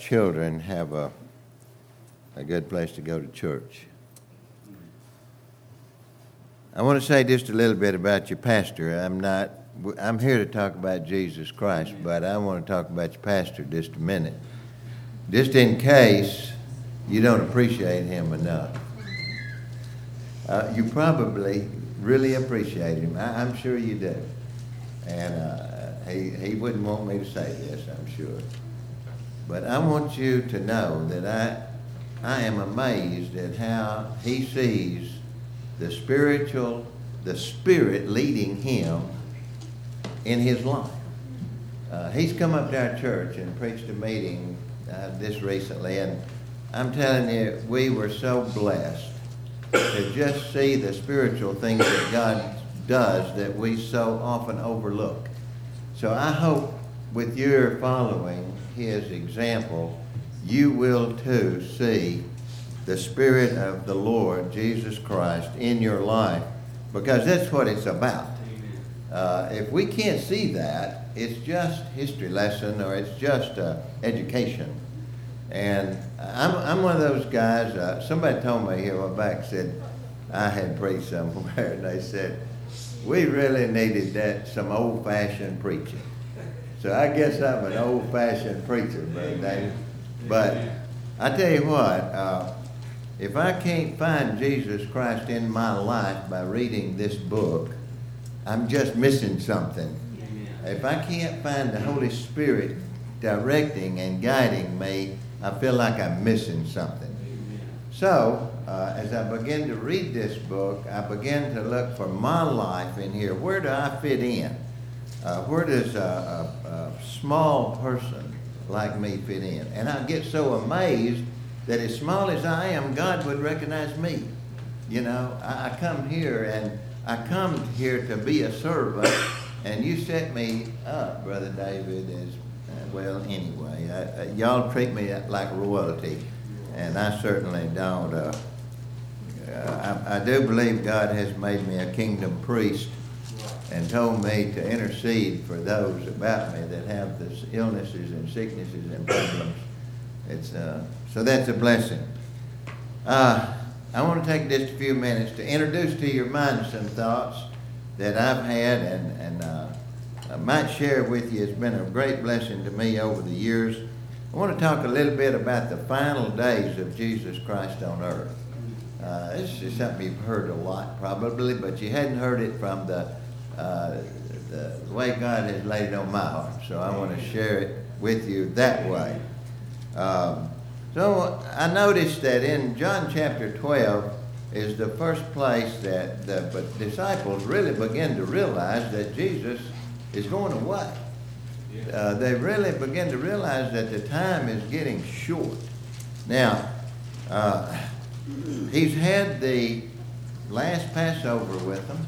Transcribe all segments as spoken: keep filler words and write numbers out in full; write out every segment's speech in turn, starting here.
children have a, a good place to go to church. I want to say just a little bit about your pastor. I'm not, I'm here to talk about Jesus Christ, but I want to talk about your pastor just a minute. Just in case you don't appreciate him enough. Uh, you probably really appreciate him. I, I'm sure you do. And uh, he, he wouldn't want me to say this, I'm sure. But I want you to know that I, I am amazed at how he sees the spiritual, the Spirit leading him in his life. Uh, he's come up to our church and preached a meeting uh, this recently, and I'm telling you, we were so blessed to just see the spiritual things that God does that we so often overlook. So I hope with your following his example, you will too see the Spirit of the Lord Jesus Christ in your life, because that's what it's about. Uh, if we can't see that, it's just history lesson or it's just uh, education. And I'm, I'm one of those guys, uh, somebody told me here a while back, said, I had preached somewhere, and they said, we really needed that, some old-fashioned preaching. So I guess I'm an old-fashioned preacher, Brother David. But I tell you what, uh, if I can't find Jesus Christ in my life by reading this book, I'm just missing something. If I can't find the Holy Spirit directing and guiding me, I feel like I'm missing something. So, uh, as I begin to read this book, I begin to look for my life in here. Where do I fit in? Uh, where does a, a, a small person like me fit in? And I get so amazed that as small as I am, God would recognize me. You know, I, I come here and I come here to be a servant, and you set me up, Brother David, as, uh, well, anyway, I, uh, y'all treat me like royalty, and I certainly don't. Uh, uh, I, I do believe God has made me a kingdom priest and told me to intercede for those about me that have this illnesses and sicknesses and problems. It's uh, so that's a blessing. Uh, I want to take just a few minutes to introduce to your mind some thoughts that I've had and, and uh, I might share with you. It's been a great blessing to me over the years. I want to talk a little bit about the final days of Jesus Christ on earth. Uh, this is something you've heard a lot probably, but you hadn't heard it from the, uh, the way God has laid it on my heart. So I want to share it with you that way. Um, So I noticed that in John chapter twelve is the first place that the disciples really begin to realize that Jesus is going away. Uh, they really begin to realize that the time is getting short. Now, uh, he's had the last Passover with them,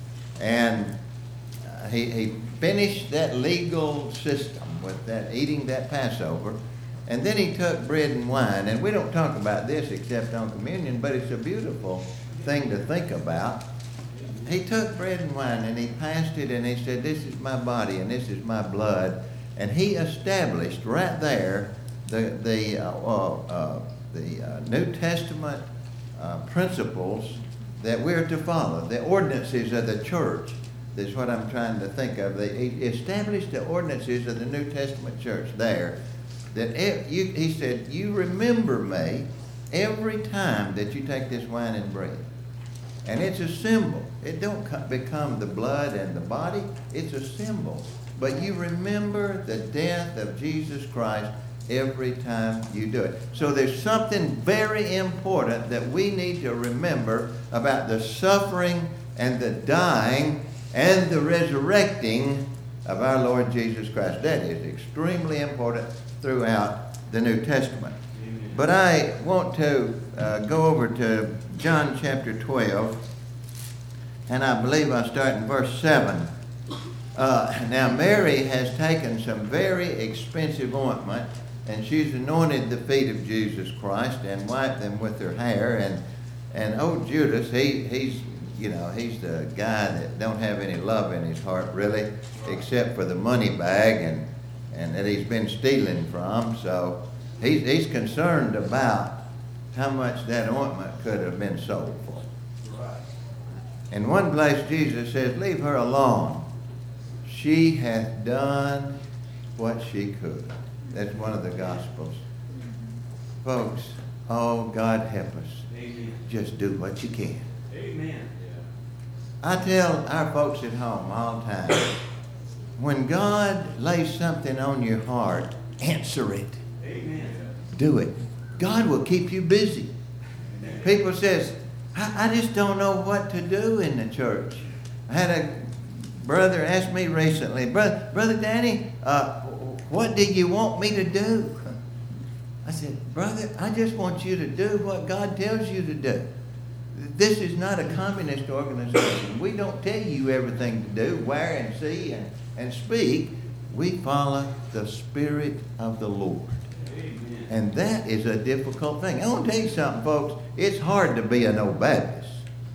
and he, he finished that legal system with that eating that Passover. And then he took bread and wine, and we don't talk about this except on communion, but it's a beautiful thing to think about. He took bread and wine, and he passed it, and he said, this is my body, and this is my blood. And he established right there the, the, uh, uh, the uh, New Testament uh, principles that we're to follow, the ordinances of the church. That's what I'm trying to think of. He established the ordinances of the New Testament church there. That if you, he said, you remember me every time that you take this wine and bread. And it's a symbol. It don't become the blood and the body. It's a symbol. But you remember the death of Jesus Christ every time you do it. So there's something very important that we need to remember about the suffering and the dying and the resurrecting of our Lord Jesus Christ. That is extremely important throughout the New Testament. Amen. But I want to uh, go over to John chapter twelve, and I believe I'll start in verse seven. Uh, now Mary has taken some very expensive ointment, and she's anointed the feet of Jesus Christ and wiped them with her hair. And and old Judas, he he's you know he's the guy that don't have any love in his heart really, except for the money bag and and that he's been stealing from. So He's, he's concerned about how much that ointment could have been sold for. Right. In one place, Jesus says, leave her alone. She hath done what she could. That's one of the Gospels. Folks, oh, God help us. Amen. Just do what you can. Amen. I tell our folks at home all the time, when God lays something on your heart, answer it. Amen. Do it. God will keep you busy. People says, I, I just don't know what to do in the church. I had a brother ask me recently, Brother, Brother Danny, uh, what do you want me to do? I said, brother, I just want you to do what God tells you to do. This is not a communist organization. We don't tell you everything to do, where and see and, and speak. We follow the Spirit of the Lord. Amen. And that is a difficult thing. I want to tell you something, folks. It's hard to be an old Baptist.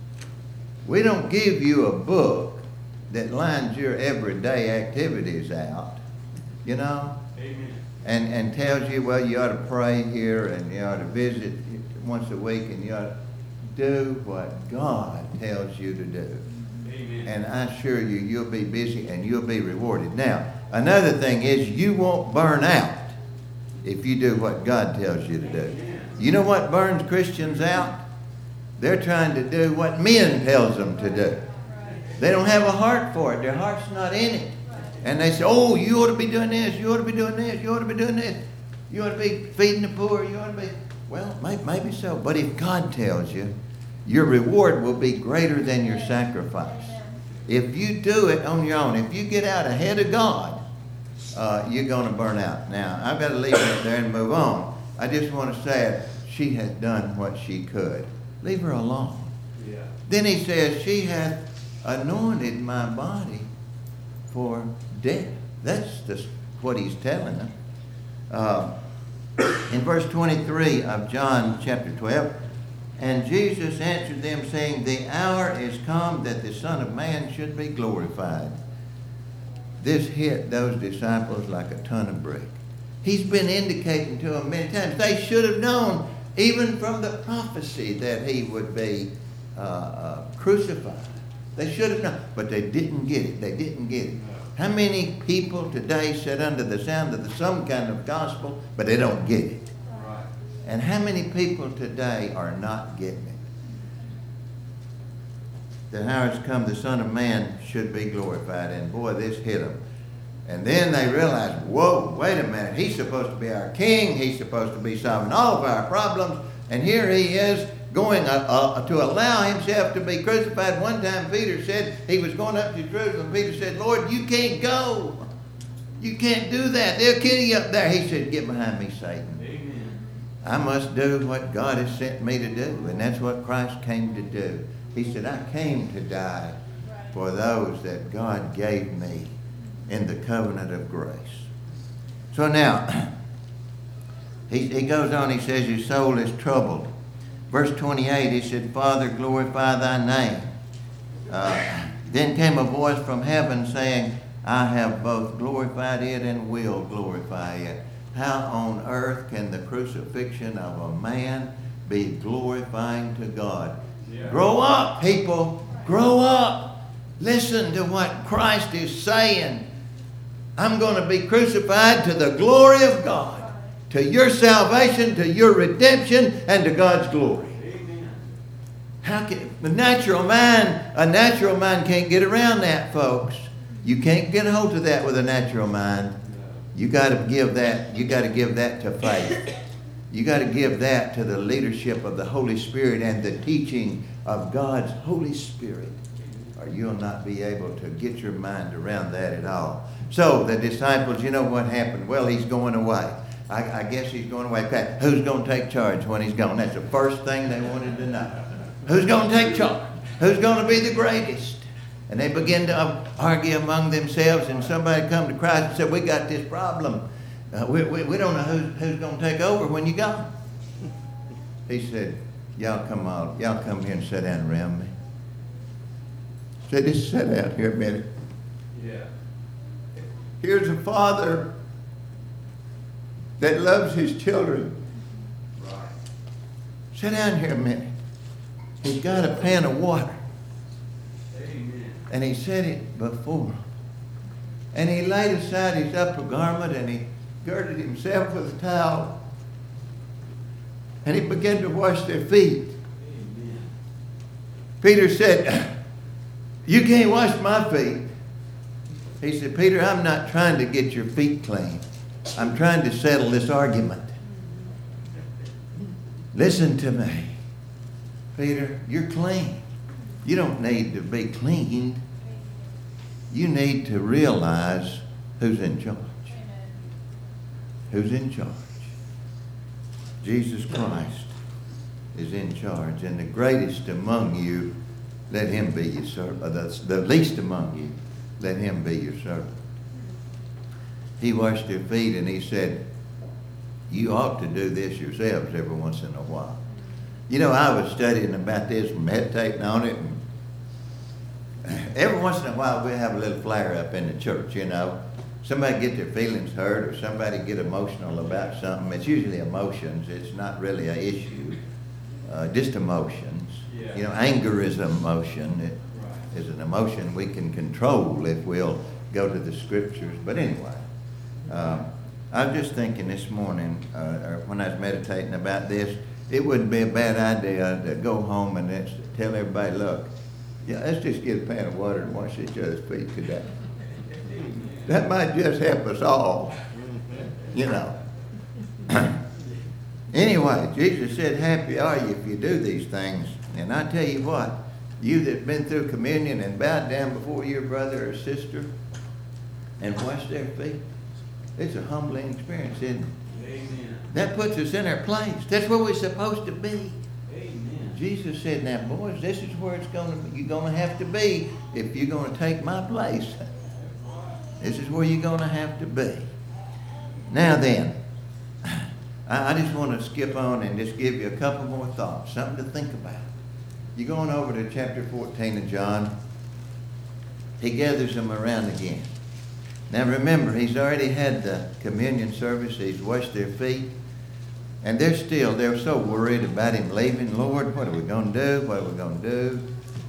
We don't give you a book that lines your everyday activities out, you know, Amen. and, and tells you, well, you ought to pray here and you ought to visit once a week and you ought to do what God tells you to do. Amen. And I assure you, you'll be busy and you'll be rewarded. Now, another thing is you won't burn out if you do what God tells you to do. You know what burns Christians out? They're trying to do what men tells them to do. They don't have a heart for it. Their heart's not in it. And they say, oh, you ought to be doing this. You ought to be doing this. You ought to be doing this. You ought to be feeding the poor. You ought to be... Well, maybe so. But if God tells you, your reward will be greater than your sacrifice. If you do it on your own, if you get out ahead of God, uh, you're going to burn out. Now, I've got to leave it there and move on. I just want to say she has done what she could. Leave her alone. Yeah. Then he says, she hath anointed my body for death. That's the, what he's telling them. Uh, in verse twenty-three of John chapter twelve, and Jesus answered them, saying, the hour is come that the Son of Man should be glorified. This hit those disciples like a ton of brick. He's been indicating to them many times. They should have known, even from the prophecy, that he would be uh, uh, crucified. They should have known, but they didn't get it. They didn't get it. How many people today sit under the sound of the, some kind of gospel, but they don't get it? Right. And how many people today are not getting it? The hour has come, the Son of Man should be glorified. And boy, this hit them. And then they realized, whoa, wait a minute. He's supposed to be our king. He's supposed to be solving all of our problems. And here he is going uh, uh, to allow himself to be crucified. One time Peter said he was going up to Jerusalem. Peter said, Lord, you can't go. You can't do that. They'll kill you up there. He said, get behind me, Satan. Amen. I must do what God has sent me to do. And that's what Christ came to do. He said, I came to die for those that God gave me in the covenant of grace. So now, he, he goes on, he says, your soul is troubled. Verse twenty-eight, he said, Father, glorify thy name. Uh, then came a voice from heaven saying, I have both glorified it and will glorify it. How on earth can the crucifixion of a man be glorifying to God? Yeah. Grow up, people. Grow up. Listen to what Christ is saying. I'm going to be crucified to the glory of God, to your salvation, to your redemption, and to God's glory. Amen. How can the natural mind, a natural mind can't get around that, folks. You can't get a hold of that with a natural mind. You got to give that, you got to give that to faith. You got to give that to the leadership of the Holy Spirit and the teaching of God's Holy Spirit, or you'll not be able to get your mind around that at all. So the disciples, you know what happened? Well, he's going away. I, I guess he's going away. Okay, who's going to take charge when he's gone? That's the first thing they wanted to know. Who's going to take charge? Who's going to be the greatest? And they begin to argue among themselves, and somebody come to Christ and said, we got this problem. Uh, we, we, we don't know who's, who's going to take over when you go. He said, y'all come on, y'all come here and sit down around me. He said, just sit down here a minute. Yeah. Here's a father that loves his children. Right. Sit down here a minute. He's got a pan of water. Amen. And he set it before them. And he laid aside his upper garment and he girded himself with a towel. And he began to wash their feet. Amen. Peter said, "You can't wash my feet." He said, "Peter, I'm not trying to get your feet clean. I'm trying to settle this argument. Listen to me. Peter, you're clean. You don't need to be cleaned. You need to realize who's in charge. Who's in charge? Jesus Christ is in charge. And the greatest among you, let him be your servant. The, the least among you, let him be your servant." He washed their feet and he said, "You ought to do this yourselves every once in a while." You know, I was studying about this, meditating on it, and every once in a while we have a little flare up in the church, you know. Somebody get their feelings hurt or somebody get emotional about something. It's usually emotions. It's not really an issue. Uh, just emotions. Yeah. You know, anger is an emotion. It Right. is an emotion we can control if we'll go to the scriptures. But anyway, uh, I was just thinking this morning, uh, or when I was meditating about this, it wouldn't be a bad idea to go home and let's tell everybody, look, yeah, let's just get a pan of water and wash each other's feet today. That might just help us all, you know. Anyway, Jesus said, "Happy are you if you do these things." And I tell you what, you that have been through communion and bowed down before your brother or sister and washed their feet, it's a humbling experience, isn't it? Amen. That puts us in our place. That's where we're supposed to be. Amen. Jesus said, "Now, boys, this is where it's going to you're going to have to be if you're going to take my place. This is where you're going to have to be." Now then, I, I just want to skip on and just give you a couple more thoughts, something to think about. You're going over to chapter fourteen of John. He gathers them around again. Now remember, he's already had the communion service. He's washed their feet. And they're still, they're so worried about him leaving. Lord, what are we going to do? What are we going to do?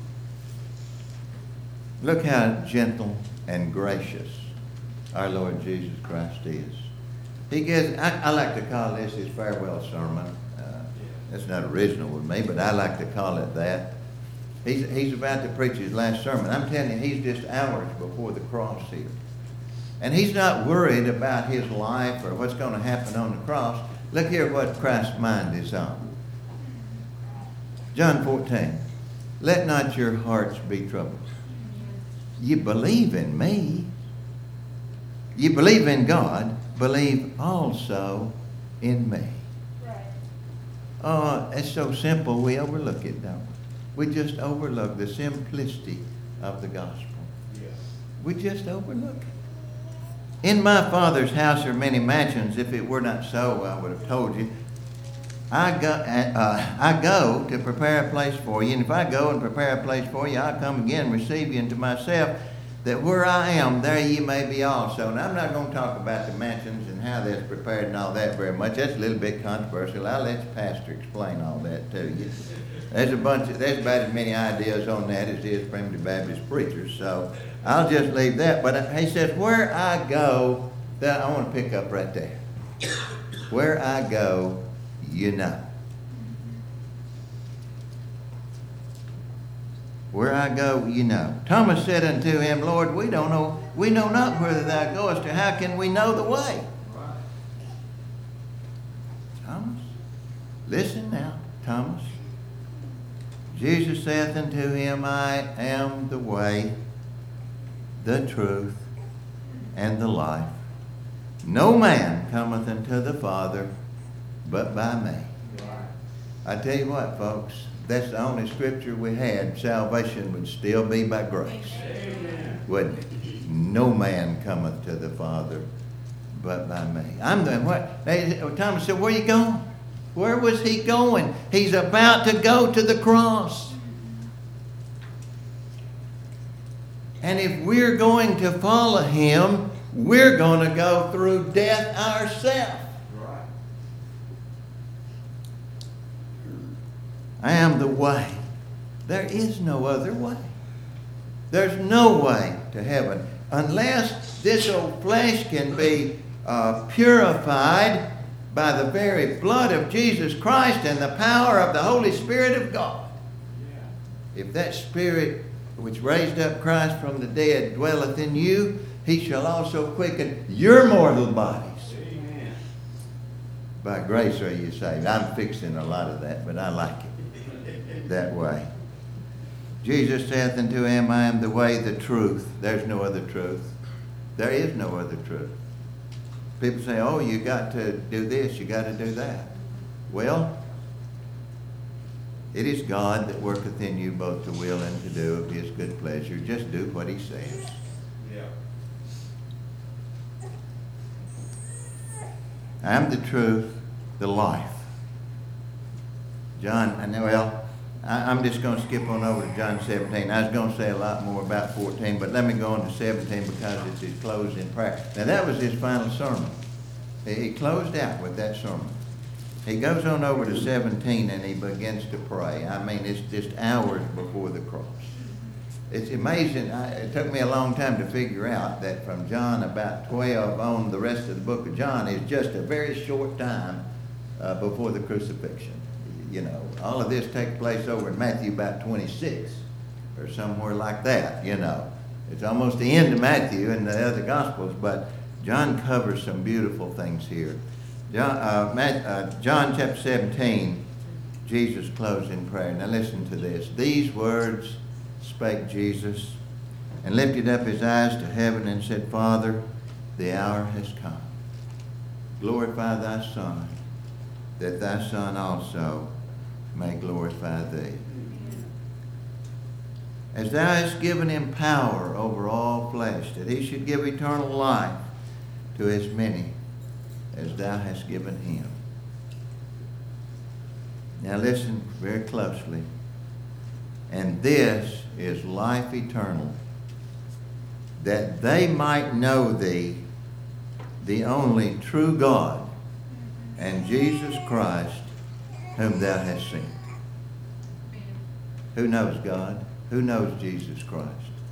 Look how gentle and gracious our Lord Jesus Christ is. He gives, I, I like to call this his farewell sermon. Uh, that's not original with me, but I like to call it that. He's, he's about to preach his last sermon. I'm telling you, he's just hours before the cross here. And he's not worried about his life or what's going to happen on the cross. Look here what Christ's mind is on. John fourteen. "Let not your hearts be troubled. You believe in me. You believe in God. Believe also in me." Right. Oh, it's so simple we overlook it, don't we? We just overlook the simplicity of the gospel. Yeah. We just overlook it. "In my Father's house are many mansions. If it were not so, I would have told you. I go, uh, I go to prepare a place for you. And if I go and prepare a place for you, I'll come again and receive you into myself, that where I am, there ye may be also." And I'm not going to talk about the mansions and how that's prepared and all that very much. That's a little bit controversial. I'll let the pastor explain all that to you. There's a bunch of, there's about as many ideas on that as there is primitive Baptist preachers. So I'll just leave that. But he says, where I go, that I want to pick up right there. Where I go, you know. Where I go, you know. Thomas said unto him, "Lord, we don't know, we know not whither thou goest, or how can we know the way?" Right. Thomas, listen now, Thomas. Jesus saith unto him, "I am the way, the truth, and the life. No man cometh unto the Father but by me." Right. I tell you what, folks, that's the only scripture we had. Salvation would still be by grace, Amen. wouldn't it? No man cometh to the Father but by me. I'm doing what? They, Thomas said, "Where are you going?" Where was he going? He's about to go to the cross. And if we're going to follow him, we're going to go through death ourselves. Right. I am the way. There is no other way. There's no way to heaven unless this old flesh can be uh, purified by the very blood of Jesus Christ and the power of the Holy Spirit of God. If that Spirit which raised up Christ from the dead dwelleth in you, he shall also quicken your mortal bodies. Amen. By grace are you saved. I'm fixing a lot of that, but I like it that way. Jesus saith unto him, I am the way, the truth. There's no other truth. There is no other truth. People say, oh, you got to do this, you got to do that. Well, it is God that worketh in you both to will and to do of his good pleasure. Just do what he says. Yeah. I am the truth, the life. John, I know, well, I, I'm just going to skip on over to John seventeen. I was going to say a lot more about fourteen, but let me go on to seventeen because it's his closing prayer. Now, that was his final sermon. He closed out with that sermon. He goes on over to seventeen and he begins to pray. I mean, it's just hours before the cross. It's amazing. I, it took me a long time to figure out that from John about twelve on, the rest of the book of John is just a very short time uh, before the crucifixion. You know, all of this takes place over in Matthew about twenty-six or somewhere like that, you know. It's almost the end of Matthew and the other Gospels, but John covers some beautiful things here. John, uh, Matt, uh, John chapter seventeen, Jesus closed in prayer. Now listen to this. These words spake Jesus, and lifted up his eyes to heaven and said, Father, the hour has come. Glorify thy Son, that thy Son also may glorify thee. As thou hast given him power over all flesh, that he should give eternal life to as many as thou hast given him. Now listen very closely. And this is life eternal, that they might know thee, the only true God, and Jesus Christ, whom thou hast sent. Who knows God? Who knows Jesus Christ?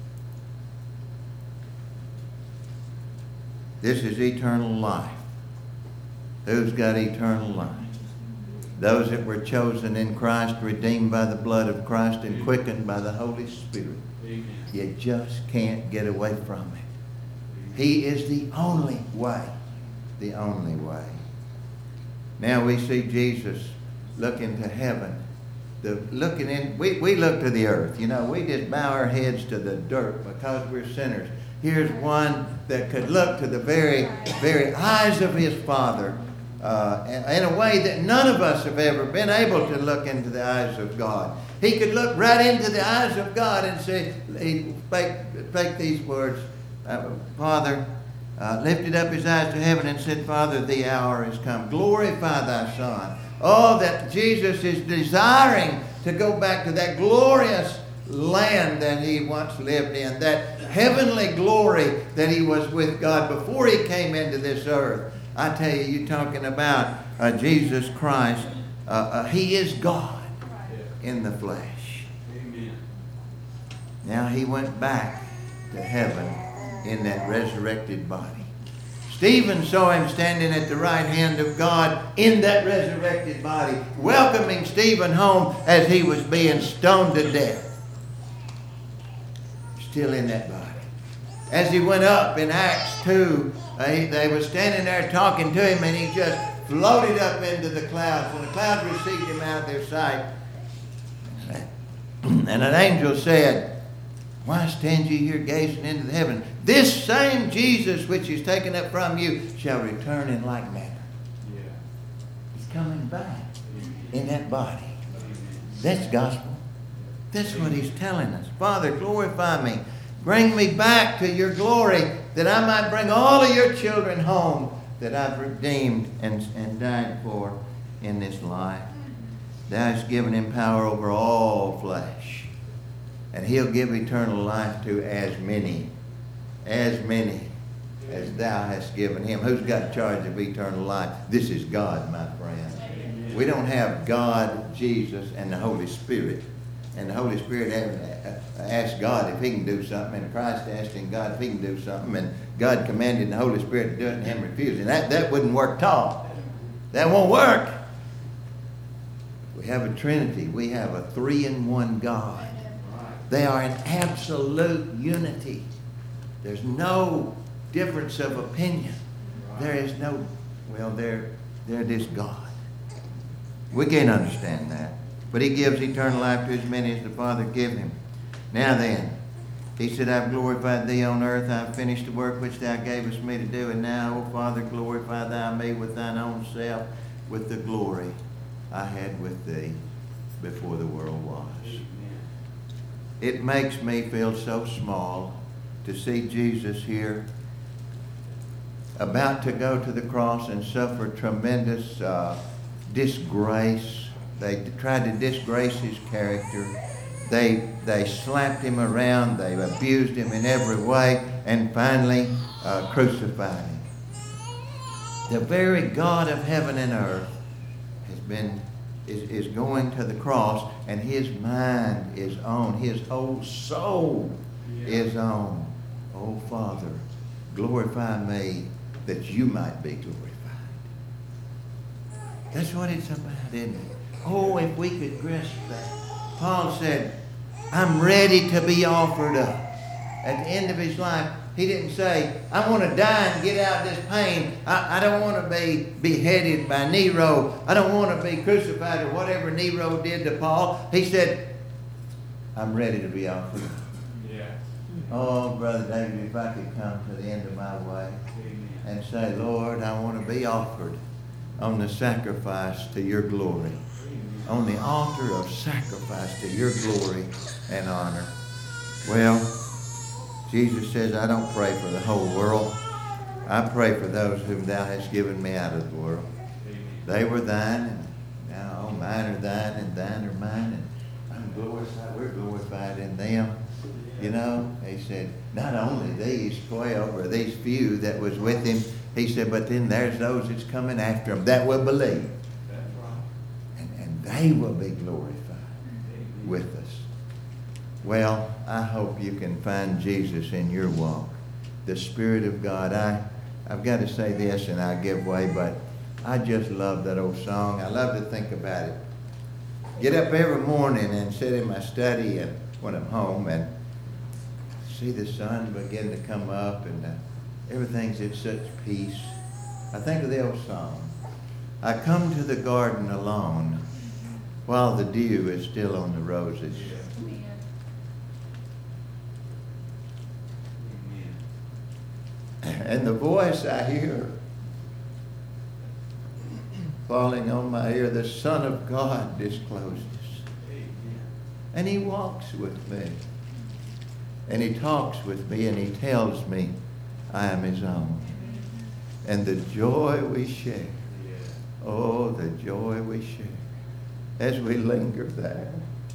This is eternal life. Who's got eternal life? Those that were chosen in Christ, redeemed by the blood of Christ, and quickened by the Holy Spirit. You just can't get away from it. He is the only way. The only way. Now we see Jesus looking to heaven. The looking in, we, we look to the earth. You know, we just bow our heads to the dirt because we're sinners. Here's one that could look to the very, very eyes of his Father uh, in a way that none of us have ever been able to look into the eyes of God. He could look right into the eyes of God and say, he spake, spake these words, uh, Father, uh, lifted up his eyes to heaven and said, Father, the hour has come. Glorify thy Son. Oh, that Jesus is desiring to go back to that glorious land that he once lived in, that heavenly glory that he was with God before he came into this earth. I tell you, you're talking about uh, Jesus Christ. Uh, uh, he is God in the flesh. Amen. Now he went back to heaven in that resurrected body. Stephen saw him standing at the right hand of God in that resurrected body, welcoming Stephen home as he was being stoned to death. Still in that body. As he went up in Acts two, they, they were standing there talking to him, and he just floated up into the clouds, and the clouds received him out of their sight. And an angel said, Why stand ye here gazing into the heaven? This same Jesus which is taken up from you shall return in like manner. Yeah. He's coming back in that body. That's gospel. That's what he's telling us. Father, glorify me. Bring me back to your glory, that I might bring all of your children home that I've redeemed and, and died for in this life. Thou hast given him power over all flesh, and he'll give eternal life to as many, as many as thou hast given him. Who's got charge of eternal life? This is God, my friend. We don't have God, Jesus, and the Holy Spirit. And the Holy Spirit asked God if he can do something, and Christ asking God if he can do something, and God commanded the Holy Spirit to do it, and him refusing. That, that wouldn't work at all. That won't work. We have a Trinity. We have a three-in-one God. They are in absolute unity. There's no difference of opinion. There is no, well, they're, they're this God. We can't understand that. But he gives eternal life to as many as the Father give him. Now then, he said, I've glorified thee on earth. I've finished the work which thou gavest me to do. And now, O Father, glorify thou me with thine own self, with the glory I had with thee before the world was. It makes me feel so small to see Jesus here about to go to the cross and suffer tremendous uh, disgrace. They tried to disgrace his character. They, they slapped him around. They abused him in every way, and finally uh, crucified him. The very God of heaven and earth has been is, is going to the cross, and his mind is on. His whole soul yeah. is on. Oh, Father, glorify me that you might be glorified. That's what it's about, isn't it? Oh, if we could grasp that. Paul said, I'm ready to be offered up. At the end of his life, he didn't say, I want to die and get out of this pain. I, I don't want to be beheaded by Nero. I don't want to be crucified or whatever Nero did to Paul. He said, I'm ready to be offered up. Yeah. Oh, Brother David, if I could come to the end of my way and say, Lord, I want to be offered on the sacrifice to your glory. On the altar of sacrifice to your glory and honor. Well, Jesus says, I don't pray for the whole world. I pray for those whom thou hast given me out of the world. They were thine, and now all mine are thine, and thine are mine, and I'm glorified. We're glorified in them. You know, he said, not only these twelve or these few that was with him, he said, but then there's those that's coming after him that will believe. They will be glorified with us. Well, I hope you can find Jesus in your walk. The Spirit of God. I, I've got to say this and I give way, but I just love that old song. I love to think about it. Get up every morning and sit in my study and when I'm home and see the sun begin to come up and uh, everything's in such peace. I think of the old song. I come to the garden alone while the dew is still on the roses. And the voice I hear falling on my ear, the Son of God discloses. And he walks with me. And he talks with me and he tells me I am his own. And the joy we share. Oh, the joy we share. As we linger there.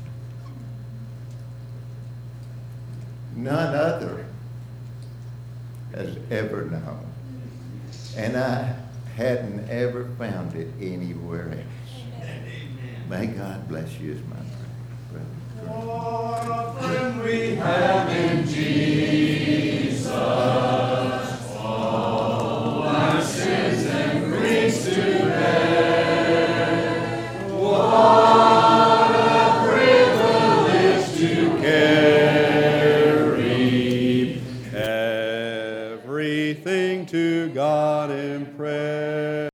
None other has ever known. And I hadn't ever found it anywhere else. May God bless you is my prayer. What a friend we have in Jesus. All our sins and griefs to bear. What a privilege to carry everything to God in